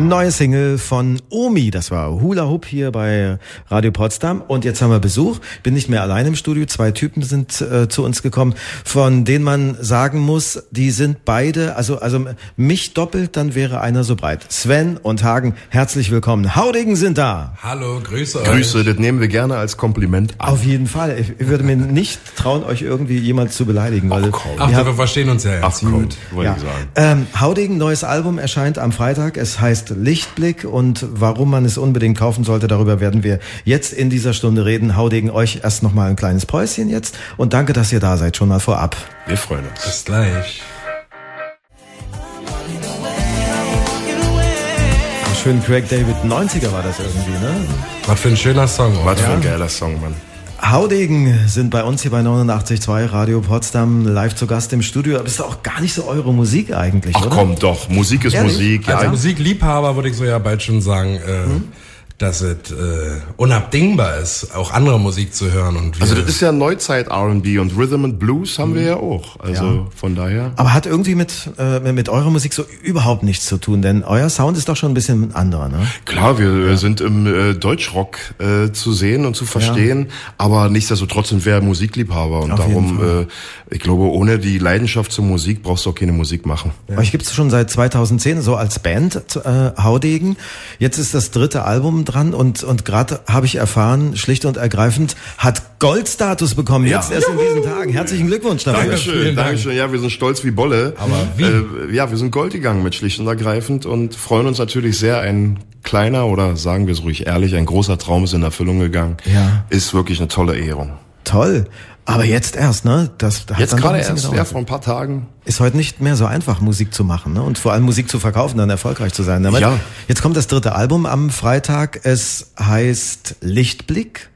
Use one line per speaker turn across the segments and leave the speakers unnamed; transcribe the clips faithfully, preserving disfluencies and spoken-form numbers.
Neue Single von Omi, das war Hula Hoop hier bei Radio Potsdam. Und jetzt haben wir Besuch, bin nicht mehr allein im Studio, zwei Typen sind äh, zu uns gekommen, von denen man sagen muss, die sind beide, also also mich doppelt, dann wäre einer so breit. Sven und Hagen, herzlich willkommen. Haudegen sind da.
Hallo, Grüße euch.
Grüße, das nehmen wir gerne als Kompliment an.
Auf jeden Fall. Ich würde mir nicht trauen, euch irgendwie jemand zu beleidigen. Weil
Ach, Ach wir verstehen uns ja jetzt.
Ach, gut, wollte
ja.
ich sagen.
Ähm, Haudegen, neues Album erscheint am Freitag. Es heißt Lichtblick und warum man es unbedingt kaufen sollte, darüber werden wir jetzt in dieser Stunde reden. Haudegen, euch erst noch mal ein kleines Päuschen jetzt und danke, dass ihr da seid, schon mal vorab.
Wir freuen uns.
Bis gleich.
Schön Craig David, neunziger war das irgendwie, ne?
Was für ein schöner Song.
Was
ja.
für ein geiler Song, Mann.
Haudegen sind bei uns hier bei neunundachtzig Komma zwei Radio Potsdam live zu Gast im Studio. Aber ist doch auch gar nicht so eure Musik eigentlich,
Ach
oder?
komm, doch. Musik ist
Ehrlich?
Musik. Ja.
Als Musikliebhaber würde ich so ja bald schon sagen, äh, hm? dass es äh, unabdingbar ist, auch andere Musik zu hören. Und wir
Also das ist ja Neuzeit R and B und Rhythm and Blues haben wir ja auch. Also
ja.
von daher.
Aber hat irgendwie mit äh, mit eurer Musik so überhaupt nichts zu tun, denn euer Sound ist doch schon ein bisschen ein anderer, ne?
Klar, wir ja. sind im äh, Deutschrock äh, zu sehen und zu verstehen, ja. aber nichtsdestotrotz sind wir Musikliebhaber und Auf darum, äh, ich glaube, ohne die Leidenschaft zur Musik brauchst du auch keine Musik machen.
Ja. Euch gibt's schon seit zweitausendzehn so als Band, äh, Haudegen. Jetzt ist das dritte Album dran und und gerade habe ich erfahren, schlicht und ergreifend hat Goldstatus bekommen, ja. jetzt erst Juhu. in diesen Tagen. Herzlichen Glückwunsch dafür.
Dankeschön, Dankeschön. Ja, wir sind stolz wie Bolle.
Aber wie?
Äh, ja, wir sind Gold gegangen mit schlicht und ergreifend und freuen uns natürlich sehr. Ein kleiner oder sagen wir es ruhig ehrlich, ein großer Traum ist in Erfüllung gegangen.
Ja.
Ist wirklich eine tolle Ehrung.
Toll. Aber jetzt erst, ne? Das hat
jetzt
dann
gerade
ein
erst,
gedauert.
ja, vor ein paar Tagen.
Ist heute nicht mehr so einfach, Musik zu machen, ne? Und vor allem Musik zu verkaufen, dann erfolgreich zu sein. Aber
ja.
Jetzt kommt das dritte Album am Freitag. Es heißt Lichtblick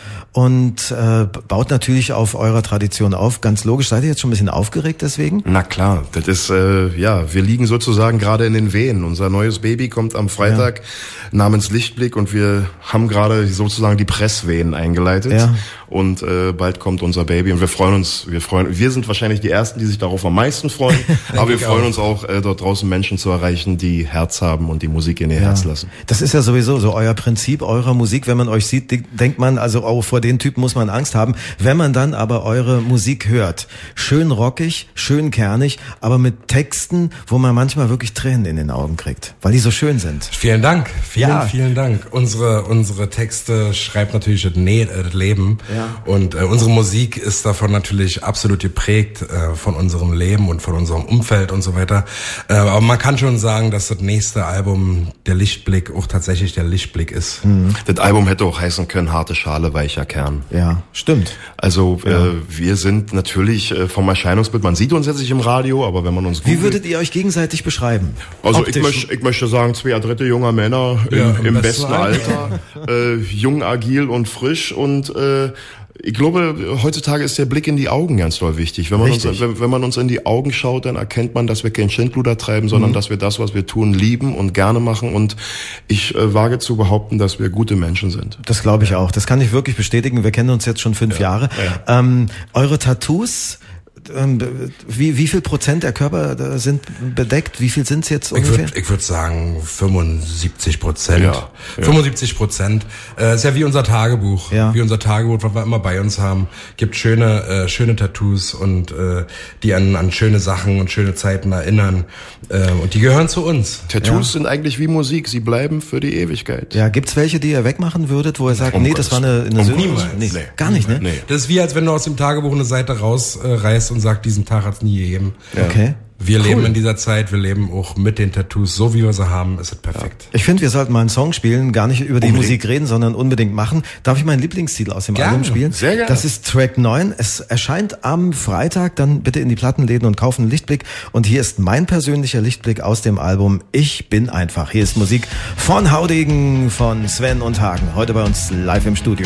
und äh, baut natürlich auf eurer Tradition auf. Ganz logisch. Seid ihr jetzt schon ein bisschen aufgeregt deswegen?
Na klar, das ist, äh, ja, wir liegen sozusagen gerade in den Wehen. Unser neues Baby kommt am Freitag ja. namens Lichtblick und wir haben gerade sozusagen die Presswehen eingeleitet.
Ja.
Und äh, bald kommt unser Baby und wir freuen uns, wir freuen, wir sind wahrscheinlich die Ersten, die sich darauf am meisten freuen, aber wir freuen auch. uns auch, äh, dort draußen Menschen zu erreichen, die Herz haben und die Musik in ihr
ja.
Herz lassen.
Das ist ja sowieso so euer Prinzip, eurer Musik. Wenn man euch sieht, denkt man, also auch vor den Typen muss man Angst haben. Wenn man dann aber eure Musik hört, schön rockig, schön kernig, aber mit Texten, wo man manchmal wirklich Tränen in den Augen kriegt, weil die so schön sind.
Vielen Dank, vielen,
ja.
vielen Dank. Unsere unsere Texte schreibt natürlich das, ne- das Leben.
Ja.
Und äh, unsere Musik ist davon natürlich absolut geprägt äh, von unserem Leben und von unserem Umfeld und so weiter. Äh, aber man kann schon sagen, dass das nächste Album, der Lichtblick, auch tatsächlich der Lichtblick ist.
Mhm. Das Album hätte auch heißen können, harte Schale, weicher Kern.
Ja, stimmt.
Also
ja.
äh, wir sind natürlich äh, vom Erscheinungsbild, man sieht uns jetzt nicht im Radio, aber wenn man uns googelt,
wie würdet ihr euch gegenseitig beschreiben?
Also ich, möcht, ich möchte sagen, zwei dritte junger Männer
ja,
im, im besten, besten
Alter,
Alter, äh, jung, agil und frisch und äh, ich glaube, heutzutage ist der Blick in die Augen ganz doll wichtig. Wenn man, uns, wenn, wenn man uns in die Augen schaut, dann erkennt man, dass wir kein Schindluder treiben, sondern mhm. dass wir das, was wir tun, lieben und gerne machen. Und ich äh, wage zu behaupten, dass wir gute Menschen sind.
Das glaube ich auch. Das kann ich wirklich bestätigen. Wir kennen uns jetzt schon fünf ja. Jahre. Ja. Ähm, eure Tattoos, ähm, wie, wie viel Prozent der Körper sind bedeckt? Wie viel sind es jetzt ungefähr?
Ich würde ich würd sagen fünfundsiebzig Prozent.
Ja, ja.
fünfundsiebzig Prozent. Äh, ist ja wie unser Tagebuch.
Ja.
Wie unser Tagebuch, was wir immer bei uns haben. Gibt schöne äh, schöne Tattoos und äh, die an, an schöne Sachen und schöne Zeiten erinnern. Äh, und die gehören zu uns.
Tattoos
ja.
sind eigentlich wie Musik. Sie bleiben für die Ewigkeit.
Ja, gibt's welche, die ihr wegmachen würdet, wo ihr sagt,
um
nee, das war eine, eine
um
Sünde?
Niemals.
Nee,
Nee.
Gar nicht, ne?
Nee.
Das ist wie, als wenn du aus dem Tagebuch eine Seite rausreißt äh, und sagst, diesen Tag hat's nie gegeben.
Ja.
Okay.
Wir
Cool.
leben in dieser Zeit, wir leben auch mit den Tattoos, so wie wir sie haben, ist es perfekt.
Ich finde, wir sollten mal einen Song spielen, gar nicht über die
Unbedingt.
Musik reden, sondern unbedingt machen. Darf ich meinen Lieblingstitel aus dem
Gerne.
Album spielen?
Sehr gerne.
Das ist Track neun. Es erscheint am Freitag, dann bitte in die Plattenläden und kaufen einen Lichtblick. Und hier ist mein persönlicher Lichtblick aus dem Album Ich bin einfach. Hier ist Musik von Haudegen, von Sven und Hagen. Heute bei uns live im Studio.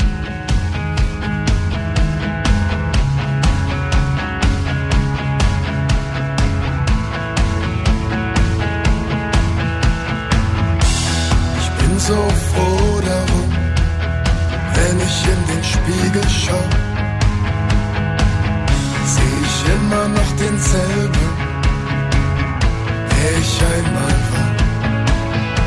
So froh darum, wenn ich in den Spiegel schau, seh ich immer noch denselben, der ich einmal war.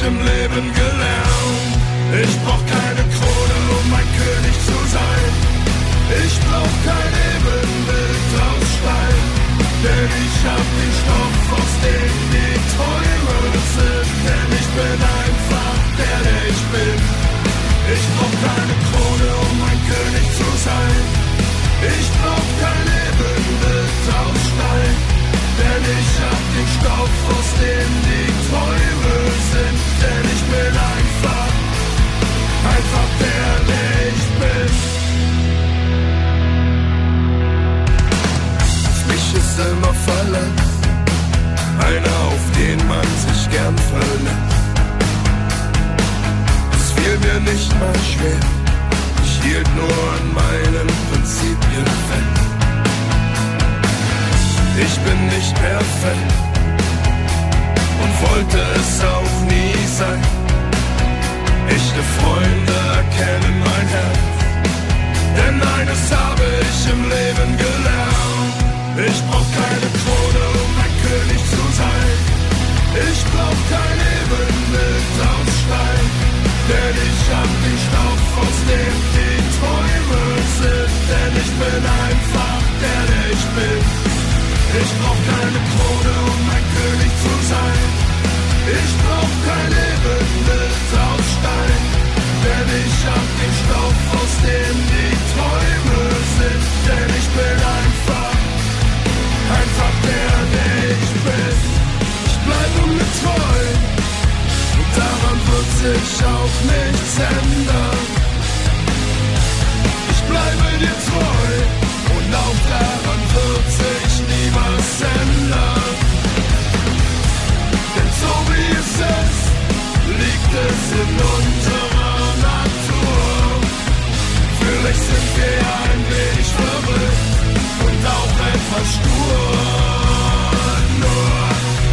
im Leben gelernt. Ich brauch keine Krone, um ein König zu sein. Ich brauch kein Ebenbild aus Stein, denn ich hab den Stoff, aus dem die Träume sind. Denn ich bin einfach der, der ich bin. Ich brauch keine Krone, um ein König zu sein. Ich brauch kein Ebenbild aus Stein, denn ich hab den Stoff, aus dem die Träume sind. Denn ich bin einfach, einfach der, der ich bin. Mich ist immer verletzt, einer, auf den man sich gern verlässt. Es fiel mir nicht mal schwer, ich hielt nur an meinen Prinzipien fest. Ich bin nicht perfekt und wollte es auch nie sein. Echte Freunde erkennen mein Herz, denn eines habe ich im Leben gelernt. Ich brauch keine Krone, um ein König zu sein. Ich brauch kein Ebenbild aus Stein, denn ich hab den Stoff, aus dem die Träume sind. Denn ich bin einfach der, der ich bin. Ich brauch keine Krone, um ein König zu sein. Ich brauch kein Ebenbild aus Stein, denn ich hab den Stoff, aus dem die Träume sind. Denn ich bin einfach, einfach der, der ich bin. Ich bleibe mir treu und daran wird sich auch nichts ändern. Ich bleibe dir treu und auch daran wird sich nie was ändern. Denn so wie es ist, liegt es in unserer Natur. Vielleicht sind wir ja ein wenig verrückt und auch etwas stur. Nur.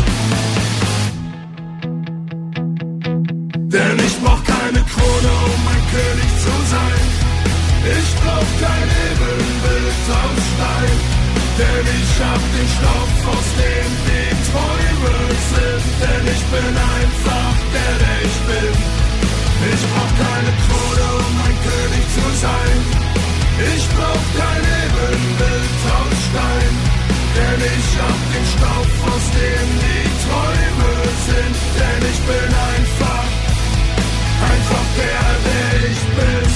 Denn ich brauch keine Krone, um ein König zu sein. Ich brauch kein Ebenbild aus Stein, denn ich hab den Stoff, aus dem die Träume sind. Denn ich bin einfach der, der ich bin. Ich brauch keine Krone, um ein König zu sein. Ich brauch kein Ebenbild aus Stein, denn ich hab den Stoff, aus dem die Träume sind. Denn ich bin einfach, einfach der, der ich bin.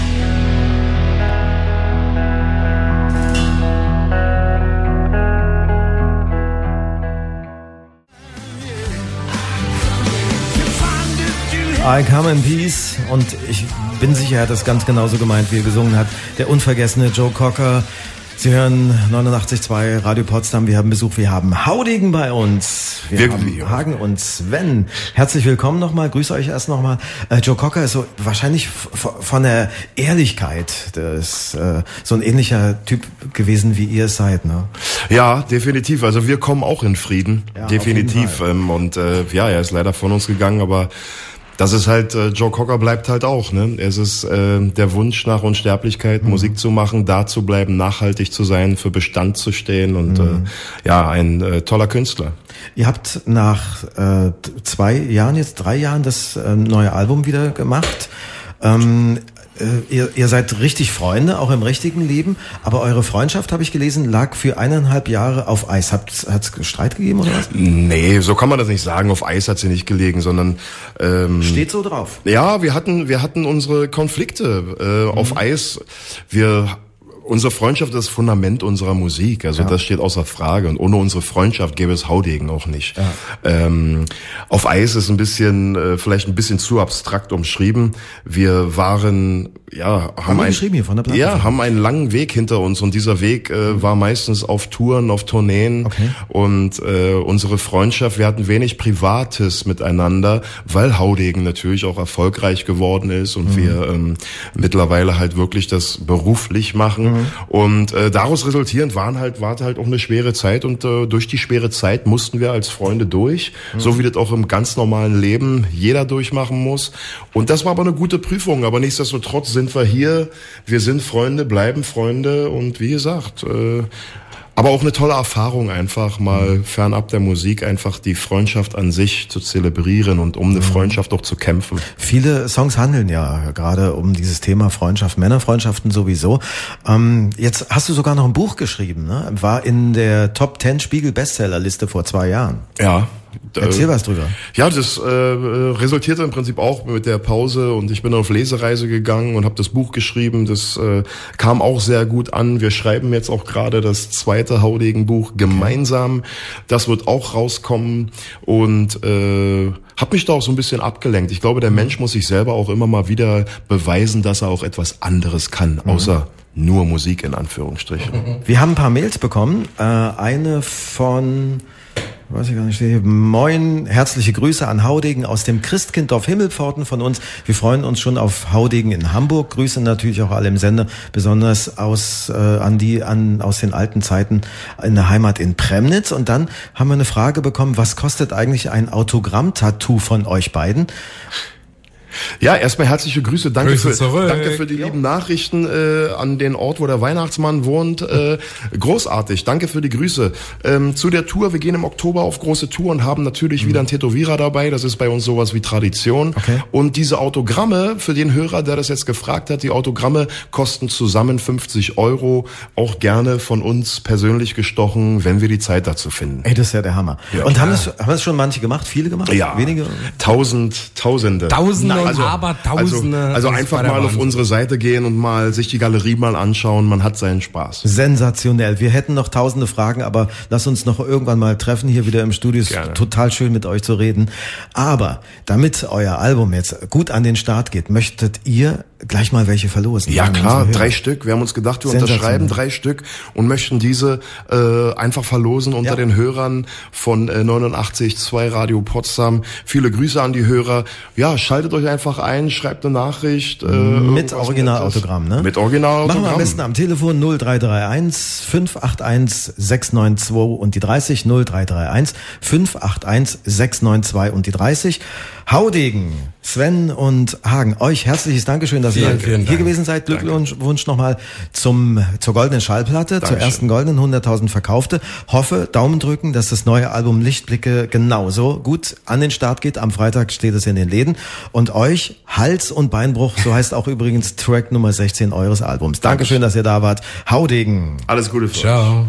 I Come in Peace, und ich bin sicher, er hat das ganz genauso gemeint, wie er gesungen hat. Der unvergessene Joe Cocker. Sie hören neunundachtzig Komma zwei Radio Potsdam. Wir haben Besuch, wir haben Haudegen bei uns. Wir
Wirklich?
haben Hagen und Sven. Herzlich willkommen nochmal, grüße euch erst nochmal. Äh, Joe Cocker ist so wahrscheinlich f- von der Ehrlichkeit, das ist äh, so ein ähnlicher Typ gewesen, wie ihr es seid, ne?
Ja, definitiv. Also wir kommen auch in Frieden,
Ja,
definitiv. Ähm, und äh, ja, er ist leider von uns gegangen, aber das ist halt, äh, Joe Cocker bleibt halt auch, ne? Es ist äh, der Wunsch nach Unsterblichkeit, mhm. Musik zu machen, da zu bleiben, nachhaltig zu sein, für Bestand zu stehen und mhm. äh, ja, ein äh, toller Künstler.
Ihr habt nach äh, zwei Jahren, jetzt drei Jahren, das äh, neue Album wieder gemacht. Ähm, äh, ihr, ihr seid richtig Freunde, auch im richtigen Leben, aber eure Freundschaft, habe ich gelesen, lag für eineinhalb Jahre auf Eis. Hat es Streit gegeben oder was?
Nee, so kann man das nicht sagen. Auf Eis hat sie nicht gelegen, sondern ähm,
steht so drauf.
Ja, wir hatten wir hatten unsere Konflikte äh, mhm. auf Eis. Wir Unsere Freundschaft ist das Fundament unserer Musik, also ja. das steht außer Frage. Und ohne unsere Freundschaft gäbe es Haudegen auch nicht. Ja. Ähm, auf Eis ist ein bisschen, äh, vielleicht ein bisschen zu abstrakt umschrieben. Wir waren, ja, haben, haben, ein,
hier von der Platte
ja, haben einen langen Weg hinter uns, und dieser Weg äh, war meistens auf Touren, auf Tourneen.
Okay.
Und äh, unsere Freundschaft, wir hatten wenig Privates miteinander, weil Haudegen natürlich auch erfolgreich geworden ist und mhm. wir ähm, mittlerweile halt wirklich das beruflich machen. Mhm. Und äh, daraus resultierend waren halt, war halt auch eine schwere Zeit, und äh, durch die schwere Zeit mussten wir als Freunde durch, mhm. so wie das auch im ganz normalen Leben jeder durchmachen muss. Und das war aber eine gute Prüfung, aber nichtsdestotrotz sind wir hier, wir sind Freunde, bleiben Freunde, und wie gesagt, äh, Aber auch eine tolle Erfahrung, einfach mal fernab der Musik einfach die Freundschaft an sich zu zelebrieren und um eine Freundschaft auch zu kämpfen.
Viele Songs handeln ja gerade um dieses Thema Freundschaft, Männerfreundschaften sowieso. Ähm, jetzt hast du sogar noch ein Buch geschrieben, ne? War in der Top zehn Spiegel Bestsellerliste vor zwei Jahren.
Ja.
Erzähl was drüber.
Ja, das äh, resultierte im Prinzip auch mit der Pause und ich bin auf Lesereise gegangen und habe das Buch geschrieben. Das äh, kam auch sehr gut an. Wir schreiben jetzt auch gerade das zweite Haudegen-Buch gemeinsam. Das wird auch rauskommen und äh, habe mich da auch so ein bisschen abgelenkt. Ich glaube, der Mensch muss sich selber auch immer mal wieder beweisen, dass er auch etwas anderes kann, außer mhm. nur Musik in Anführungsstrichen.
Wir haben ein paar Mails bekommen. Äh, eine von... Weiß ich gar nicht. Moin, herzliche Grüße an Haudegen aus dem Christkindorf Himmelpforten von uns. Wir freuen uns schon auf Haudegen in Hamburg. Grüße natürlich auch alle im Sender, besonders aus äh, an die an aus den alten Zeiten in der Heimat in Premnitz. Und dann haben wir eine Frage bekommen: Was kostet eigentlich ein Autogramm-Tattoo von euch beiden?
Ja, erstmal herzliche Grüße. Danke
Grüße
für,
zurück.
danke für die ja. lieben Nachrichten äh, an den Ort, wo der Weihnachtsmann wohnt. Äh, großartig. Danke für die Grüße. Ähm, zu der Tour. Wir gehen im Oktober auf große Tour und haben natürlich mhm. wieder einen Tätowierer dabei. Das ist bei uns sowas wie Tradition.
Okay.
Und diese Autogramme, für den Hörer, der das jetzt gefragt hat, die Autogramme kosten zusammen fünfzig Euro. Auch gerne von uns persönlich gestochen, wenn wir die Zeit dazu finden.
Ey, das ist ja der Hammer.
Ja,
und
klar.
haben das, haben das schon manche gemacht? Viele gemacht?
Ja.
Wenige?
Tausend, Tausende.
Tausende
Also,
und Abertausende.
Also, also einfach mal auf unsere Seite gehen und mal sich die Galerie mal anschauen. Man hat seinen Spaß.
Sensationell. Wir hätten noch tausende Fragen, aber lass uns noch irgendwann mal treffen hier wieder im Studio. Ist
Gerne.
Total schön mit euch zu reden. Aber damit euer Album jetzt gut an den Start geht, möchtet ihr gleich mal welche verlosen?
Ja klar, drei Stück. Wir haben uns gedacht, wir unterschreiben drei Stück und möchten diese äh, einfach verlosen unter ja. den Hörern von äh, neunundachtzig Komma zwei Radio Potsdam. Viele Grüße an die Hörer. Ja, schaltet euch einfach ein, schreibt eine Nachricht. Äh,
mit Originalautogramm, ne?
Mit Originalautogramm.
Machen wir am besten am Telefon null drei drei eins fünf acht eins sechs neun zwei und die dreißig null drei drei eins fünf acht eins sechs neun zwei und die dreißig. Haudegen, Sven und Hagen, euch herzliches Dankeschön, dass
vielen,
ihr
vielen
hier
Dank.
gewesen seid. Glückwunsch nochmal zum zur goldenen Schallplatte, Dankeschön. Zur ersten goldenen, hunderttausend verkaufte. Hoffe, Daumen drücken, dass das neue Album Lichtblicke genauso gut an den Start geht. Am Freitag steht es in den Läden. Und euch Hals- und Beinbruch, so heißt auch übrigens Track Nummer sechzehn eures Albums. Dankeschön, dass ihr da wart. Haudegen.
Alles Gute für euch.
Ciao.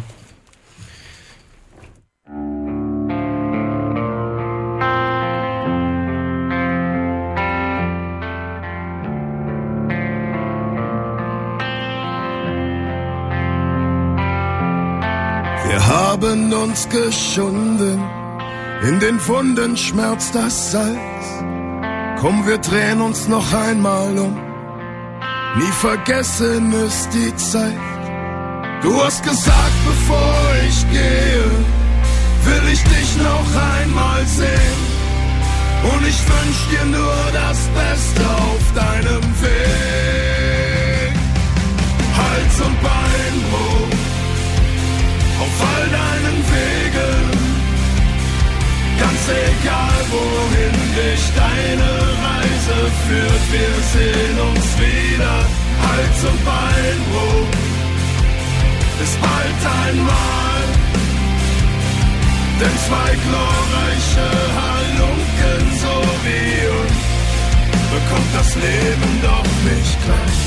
Wir haben uns geschunden, in den Wunden schmerzt das Salz. Komm, wir drehen uns noch einmal um, nie vergessen ist die Zeit. Du hast gesagt, bevor ich gehe, will ich dich noch einmal sehen. Und ich wünsch dir nur das Beste auf deinem Weg. Hals- und Beinbruch auf all deinen Wegen, ganz egal wohin dich deine Reise führt, wir sehen uns wieder. Hals- und Beinbruch, bis bald einmal, denn zwei glorreiche Halunken so wie uns bekommt das Leben doch nicht gleich.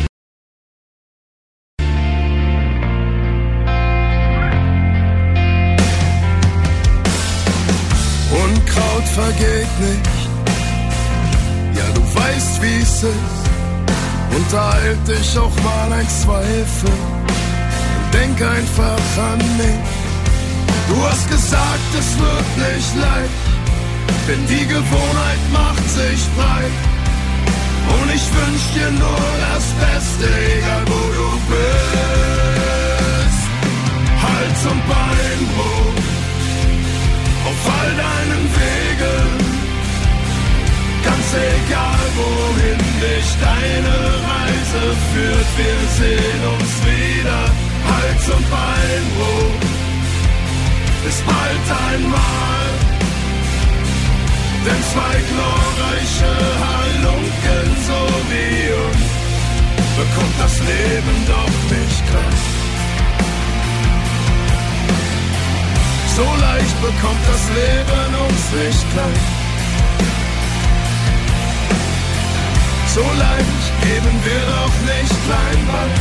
Unkraut vergeht nicht, ja du weißt wie's ist, unterhalt dich auch mal ein Zweifel, denk einfach an mich. Du hast gesagt, es wird nicht leicht, denn die Gewohnheit macht sich breit. Und ich wünsch dir nur das Beste, egal wo du bist. Hals- und Beinbruch auf all deinen Wegen, ganz egal wohin dich deine Reise führt, wir sehen uns wieder. Hals- und Beinbruch, bis bald einmal, denn zwei glorreiche Halunken so wie uns bekommt das Leben doch nicht gleich. So leicht bekommt das Leben uns nicht klein. So leicht geben wir doch nicht klein bei.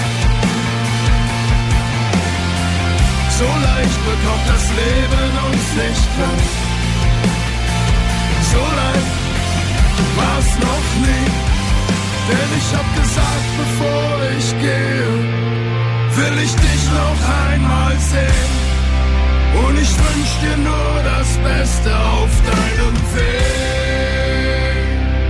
So leicht bekommt das Leben uns nicht klein. So leicht war's noch nie. Denn ich hab gesagt, bevor ich gehe, will ich dich noch einmal sehen. Und ich wünsch dir nur das Beste auf deinem Weg.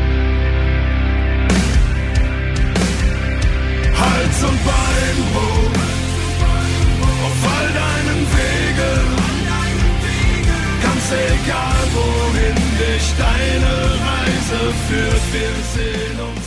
Hals und Bein hoch auf all deinen Wegen. Ganz egal wohin dich deine Reise führt, wir sehen uns.